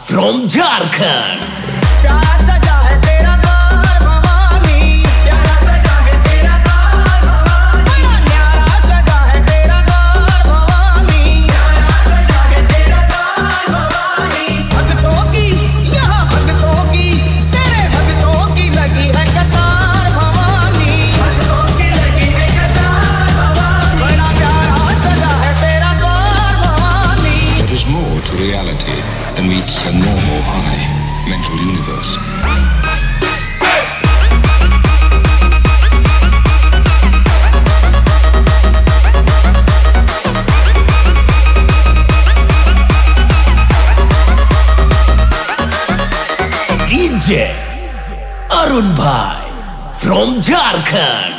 from Jharkhand. प्यारा सजा है तेरा द्वार भवानी, प्यारा सजा है तेरा द्वार भवानी, प्यारा सजा है तेरा द्वार भवानी, प्यारा सजा है तेरा द्वार भवानी। भक्तों की यहाँ भक्तों की तेरे भक्तों की लगी है कतार भवानी, भक्तों की लगी है कतार भवानी। बड़ा प्यारा सजा है तेरा द्वार Bhavani. There is more to reality than meets a normal eye. Mental universe. DJ Arun Bhai from Jharkhand.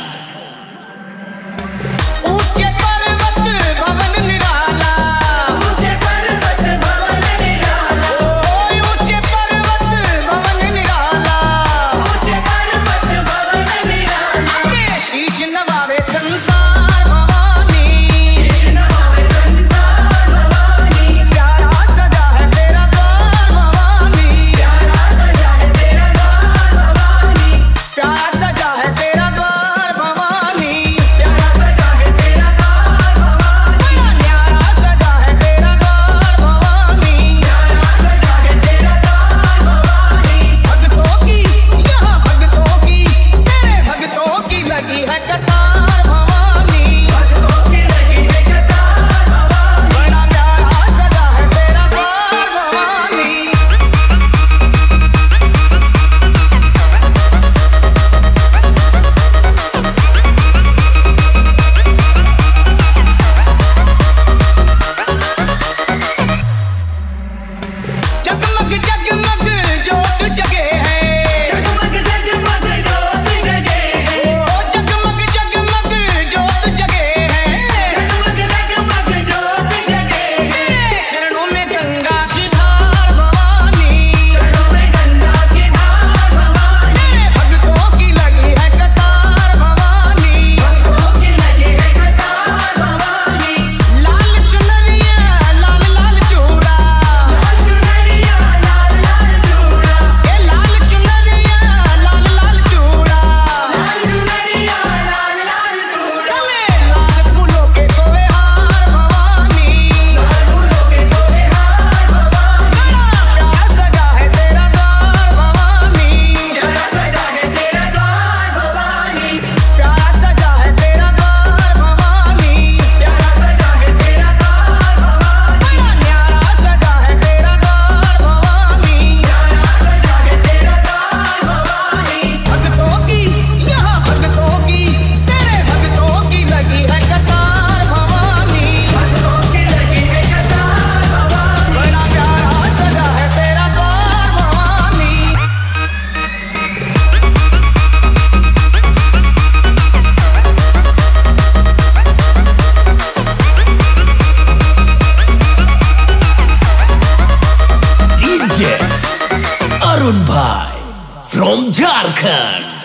ऊंचे पर्वत भवन निराला, ऊंचे पर्वत भवन निराला, ऊंचे पर्वत भवन निराला, ऊंचे पर्वत भवन निराला। आगे शीश नवावे संसार भवानी, शीश नवावे संसार भवानी। प्यारा सजा है तेरा द्वार भवानी, प्यारा सजा है तेरा द्वार भवानी, प्यारा सजा है तेरा द्वार भवानी, प्यारा सजा है तेरा द्वार भवानी, प्यारा सजा है तेरा द्वार भवानी, प्यारा सजा है तेरा द्वार भवानी। भक्तों की यहाँ भक्तों की तेरे भक्तों की लगी है कतार भवानी, भक्तों की लगी है कतार भवानी। बड़ा प्यारा सजा है तेरा द्वार भवानी। जगमग जगमग जोत जगे है, जगमग जगमग जोत जगे है, ओ जगमग जगमग जोत जगे है, जगमग जगमग जोत जगे है। चरणों में गंगा की धार भवानी, चरणों में गंगा की धार भवानी। तेरे भक्तों की लगी है कतार भवानी, भक्तों की लगी है कतार भवानी। लाल चुनरिया लाल लाल चूड़ा, लाल चुनरिया लाल लाल चूड़ा, ए लाल चुनरिया लाल लाल चूड़ा, लाल चुनरिया लाल लाल चूड़ा। लाल फूलों के सोहे हार भवानी, लाल फूलों के सोहे हार भवानी। प्यारा सजा है तेरा द्वार भवानी, प्यारा सजा है तेरा द्वार भवानी, प्यारा सजा है तेरा द्वार भवानी, प्यारा सजा है तेरा द्वार भवानी, प्यारा सजा है तेरा द्वार भवानी, प्यारा सजा है तेरा द्वार भवानी। भक्तों की यहाँ भक्तों की तेरे भक्तों की लगी है कतार भवानी, भक्तों की लगी है कतार भवानी। बड़ा प्यारा सजा है तेरा द्वार Bhavani. DJ Arun Bhai from Jharkhand.